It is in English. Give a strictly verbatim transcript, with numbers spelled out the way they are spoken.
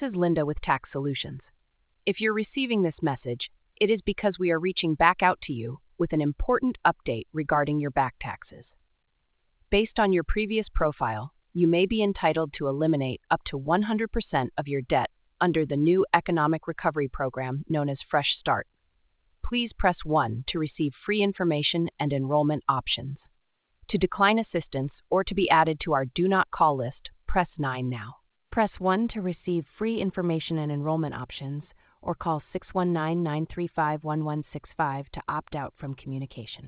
This is Linda with Tax Solutions. If you're receiving this message, it is because we are reaching back out to you with an important update regarding your back taxes. Based on your previous profile, you may be entitled to eliminate up to one hundred percent of your debt under the new economic recovery program known as Fresh Start. Please press one to receive free information and enrollment options. To decline assistance or to be added to our Do Not Call list, press nine now. Press one to receive free information and enrollment options, or call six one nine, nine three five, one one six five to opt out from communication.